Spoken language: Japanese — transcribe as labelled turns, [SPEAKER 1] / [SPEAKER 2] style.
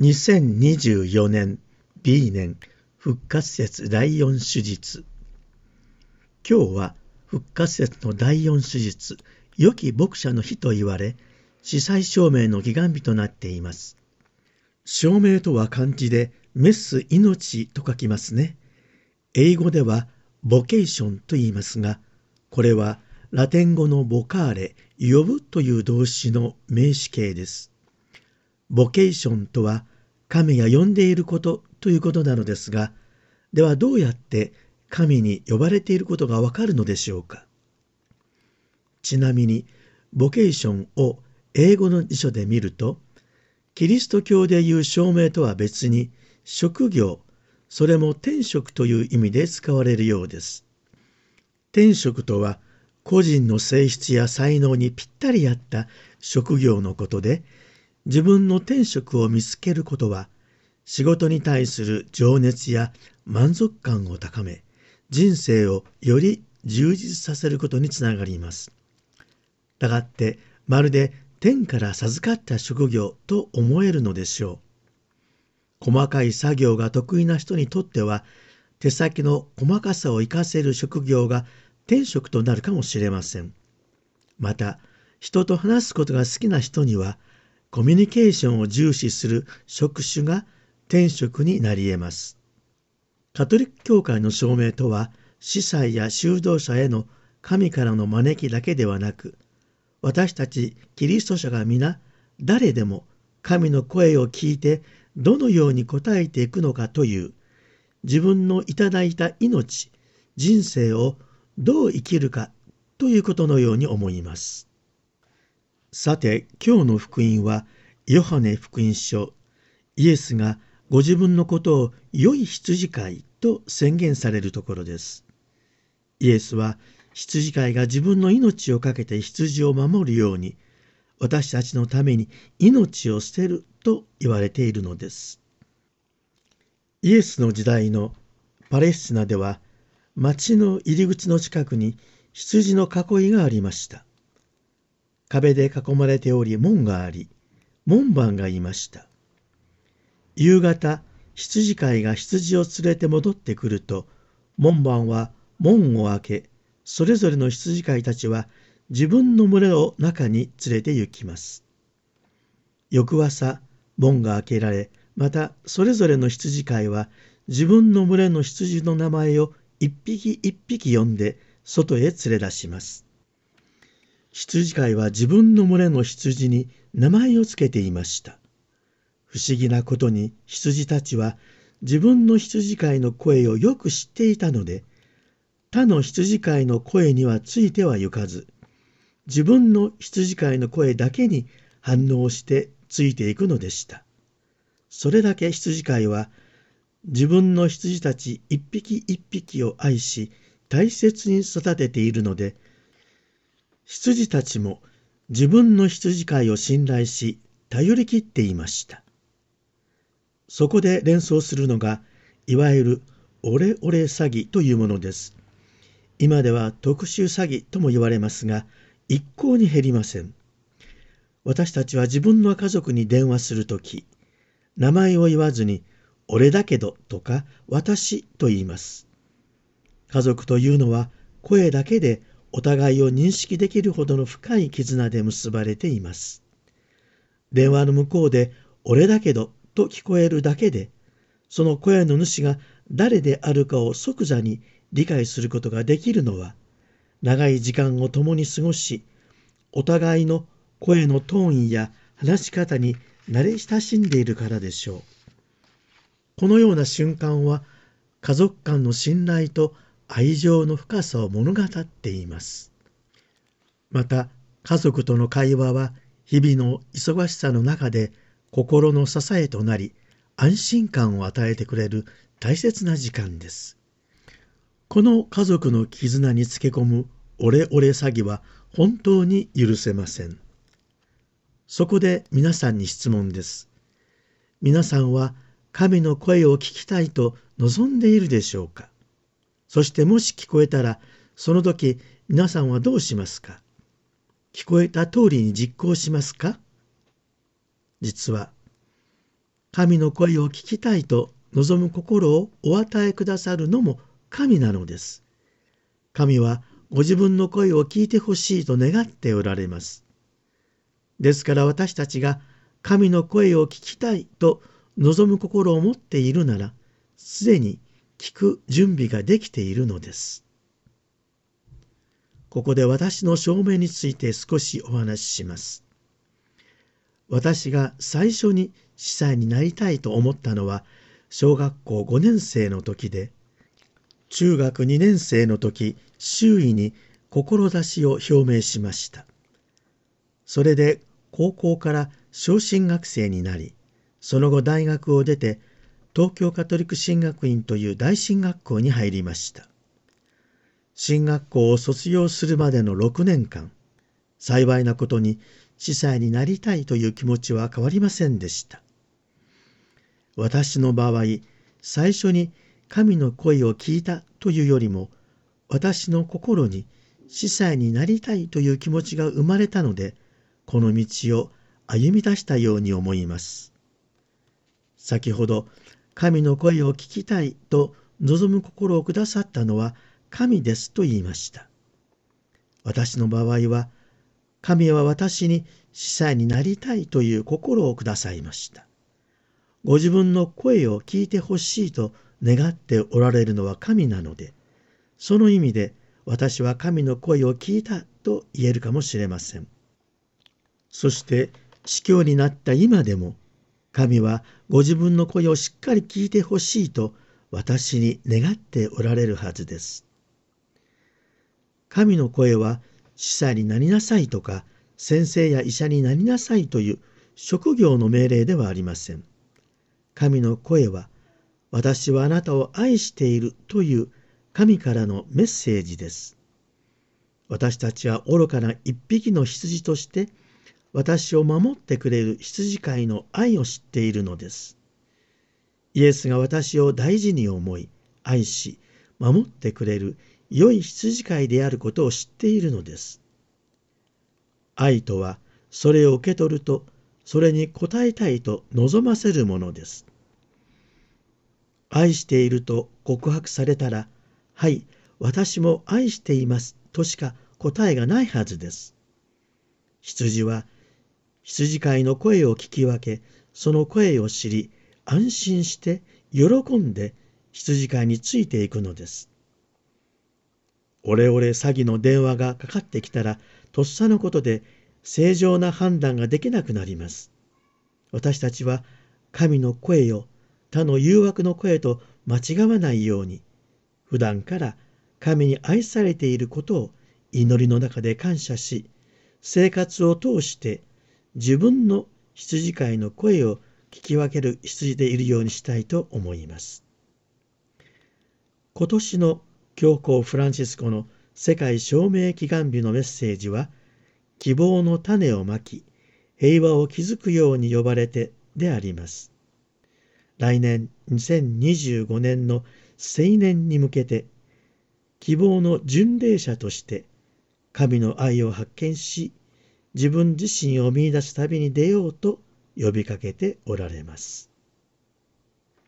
[SPEAKER 1] 2024年 B 年復活節第4手術。今日は復活節の第4手術、良き牧者の日と言われ、司祭証明の祈願日となっています。証明とは漢字でメス命と書きますね。英語ではボケーションと言いますが、これはラテン語のボカーレ、呼ぶという動詞の名詞形です。ボケーションとは神が呼んでいることということなのですが、ではどうやって神に呼ばれていることがわかるのでしょうか。ちなみに、ボケーションを英語の辞書で見ると、キリスト教でいう証明とは別に、職業、それも天職という意味で使われるようです。天職とは、個人の性質や才能にぴったり合った職業のことで、自分の天職を見つけることは、仕事に対する情熱や満足感を高め、人生をより充実させることにつながります。したがって、まるで天から授かった職業と思えるのでしょう。細かい作業が得意な人にとっては、手先の細かさを生かせる職業が天職となるかもしれません。また、人と話すことが好きな人には、コミュニケーションを重視する職種が天職になり得ます。カトリック教会の証明とは、司祭や修道者への神からの招きだけではなく、私たちキリスト者が皆、誰でも神の声を聞いてどのように応えていくのかという、自分のいただいた命、人生をどう生きるかということのように思います。さて、今日の福音は、ヨハネ福音書、イエスがご自分のことを良い羊飼いと宣言されるところです。イエスは、羊飼いが自分の命をかけて羊を守るように、私たちのために命を捨てると言われているのです。イエスの時代のパレスチナでは、町の入り口の近くに羊の囲いがありました。壁で囲まれており門があり、門番がいました。夕方、羊飼いが羊を連れて戻ってくると、門番は門を開け、それぞれの羊飼いたちは自分の群れを中に連れて行きます。翌朝、門が開けられ、またそれぞれの羊飼いは自分の群れの羊の名前を一匹一匹呼んで外へ連れ出します。羊飼いは自分の群れの羊に名前をつけていました。不思議なことに羊たちは自分の羊飼いの声をよく知っていたので、他の羊飼いの声にはついては行かず、自分の羊飼いの声だけに反応してついていくのでした。それだけ羊飼いは自分の羊たち一匹一匹を愛し大切に育てているので、羊たちも自分の羊飼いを信頼し頼り切っていました。そこで連想するのが、いわゆるオレオレ詐欺というものです。今では特殊詐欺とも言われますが、一向に減りません。私たちは自分の家族に電話するとき、名前を言わずに、俺だけどとか私と言います。家族というのは声だけでお互いを認識できるほどの深い絆で結ばれています。電話の向こうで俺だけどと聞こえるだけで、その声の主が誰であるかを即座に理解することができるのは、長い時間を共に過ごし、お互いの声のトーンや話し方に慣れ親しんでいるからでしょう。このような瞬間は、家族間の信頼と愛情の深さを物語っています。また、家族との会話は、日々の忙しさの中で心の支えとなり、安心感を与えてくれる大切な時間です。この家族の絆につけ込むオレオレ詐欺は本当に許せません。そこで皆さんに質問です。皆さんは神の声を聞きたいと望んでいるでしょうか。そしてもし聞こえたら、その時皆さんはどうしますか。聞こえた通りに実行しますか。実は、 神の声を聞きたいと望む心をお与えくださるのも神なのです。神はご自分の声を聞いてほしいと願っておられます。ですから私たちが神の声を聞きたいと望む心を持っているなら、すでに聞く準備ができているのです。ここで私の証明について少しお話しします。私が最初に司祭になりたいと思ったのは小学校5年生の時で、中学2年生の時、周囲に志を表明しました。それで高校から昇進学生になり、その後大学を出て東京カトリック神学院という大神学校に入りました。神学校を卒業するまでの6年間、幸いなことに司祭になりたいという気持ちは変わりませんでした。私の場合、最初に神の声を聞いたというよりも、私の心に司祭になりたいという気持ちが生まれたので、この道を歩み出したように思います。先ほど、神の声を聞きたいと望む心をくださったのは神ですと言いました。私の場合は、神は私に司祭になりたいという心をくださいました。ご自分の声を聞いてほしいと願っておられるのは神なので、その意味で私は神の声を聞いたと言えるかもしれません。そして司教になった今でも、神はご自分の声をしっかり聞いてほしいと私に願っておられるはずです。神の声は司祭になりなさいとか、先生や医者になりなさいという職業の命令ではありません。神の声は、私はあなたを愛しているという神からのメッセージです。私たちは愚かな一匹の羊として、私を守ってくれる羊飼いの愛を知っているのです。イエスが私を大事に思い、愛し、守ってくれる良い羊飼いであることを知っているのです。愛とは、それを受け取ると、それに応えたいと望ませるものです。愛していると告白されたら、はい、私も愛していますとしか答えがないはずです。羊は、羊飼いの声を聞き分け、その声を知り、安心して喜んで羊飼いについていくのです。オレオレ詐欺の電話がかかってきたら、とっさのことで正常な判断ができなくなります。私たちは神の声を他の誘惑の声と間違わないように、普段から神に愛されていることを祈りの中で感謝し、生活を通して自分の羊飼いの声を聞き分ける羊でいるようにしたいと思います。今年の教皇フランシスコの世界証明祈願日のメッセージは、希望の種をまき、平和を築くように呼ばれてであります。来年2025年の青年に向けて、希望の巡礼者として神の愛を発見し、自分自身を見出す旅に出ようと呼びかけておられます。